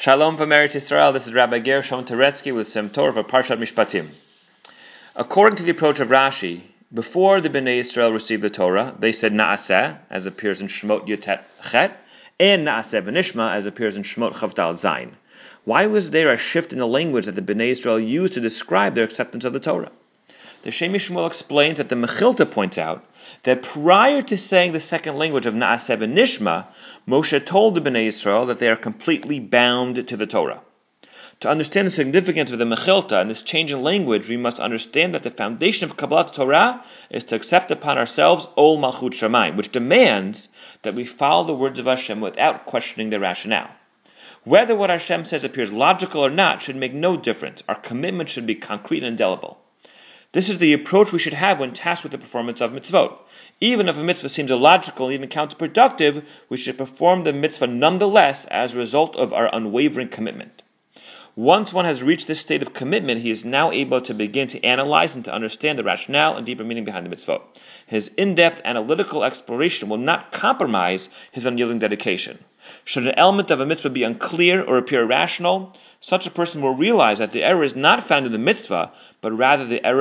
Shalom from Eretz Yisrael. This is Rabbi Gershom Teretsky with Sem Torah for Parshat Mishpatim. According to the approach of Rashi, before the Bnei Yisrael received the Torah, they said Naaseh, as appears in Shemot Yutet Chet, and Naaseh v'Nishma, as appears in Shemot Chavdal Zayin. Why was there a shift in the language that the Bnei Yisrael used to describe their acceptance of the Torah? The Shem MiShmuel explains that the Mechilta points out that prior to saying the second language of Naaseh v'Nishma, Moshe told the Bnei Yisrael that they are completely bound to the Torah. To understand the significance of the Mechilta and this change in language, we must understand that the foundation of Kabbalat Torah is to accept upon ourselves Ol Malchut Shamayim, which demands that we follow the words of Hashem without questioning their rationale. Whether what Hashem says appears logical or not should make no difference. Our commitment should be concrete and indelible. This is the approach we should have when tasked with the performance of mitzvot. Even if a mitzvah seems illogical and even counterproductive, we should perform the mitzvah nonetheless as a result of our unwavering commitment. Once one has reached this state of commitment, he is now able to begin to analyze and to understand the rationale and deeper meaning behind the mitzvot. His in-depth analytical exploration will not compromise his unyielding dedication. Should an element of a mitzvah be unclear or appear irrational, such a person will realize that the error is not found in the mitzvah, but rather the error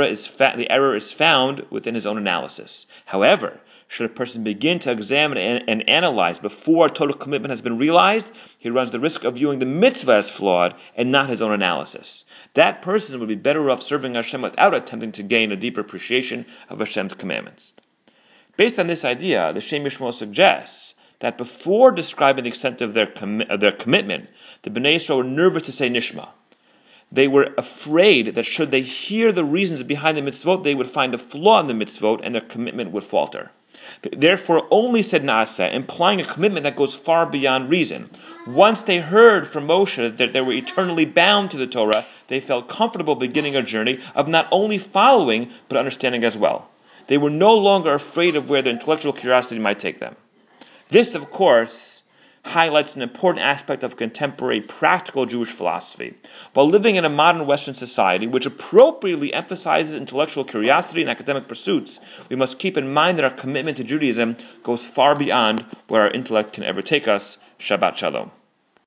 is found within his own analysis. However, should a person begin to examine and analyze before total commitment has been realized, he runs the risk of viewing the mitzvah as flawed and not his own analysis. That person would be better off serving Hashem without attempting to gain a deeper appreciation of Hashem's commandments. Based on this idea, the Shem MiShmuel suggests that before describing the extent of their commitment, the Bnei Yisrael were nervous to say Nishma. They were afraid that should they hear the reasons behind the mitzvot, they would find a flaw in the mitzvot and their commitment would falter. They therefore only said Naaseh, implying a commitment that goes far beyond reason. Once they heard from Moshe that they were eternally bound to the Torah, they felt comfortable beginning a journey of not only following, but understanding as well. They were no longer afraid of where their intellectual curiosity might take them. This, of course, highlights an important aspect of contemporary practical Jewish philosophy. While living in a modern Western society, which appropriately emphasizes intellectual curiosity and academic pursuits, we must keep in mind that our commitment to Judaism goes far beyond where our intellect can ever take us. Shabbat Shalom.